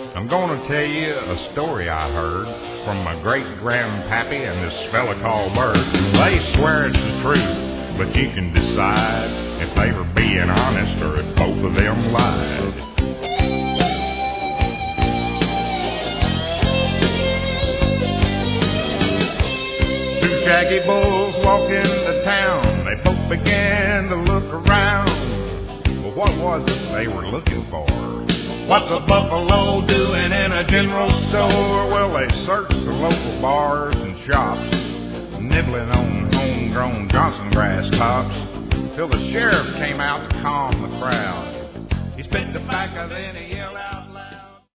I'm going to tell you a story I heard from my great-grandpappy and this fella called Bert. They swear it's the truth, but you can decide if they were being honest or if both of them lied. Two shaggy bulls walked into town. They both began to look around. But what was it they were looking for? What's a buffalo doing in a general store? Well, they searched the local bars and shops, nibbling on homegrown Johnson grass tops, till the sheriff came out to calm the crowd. He spit tobacco, then he yelled out.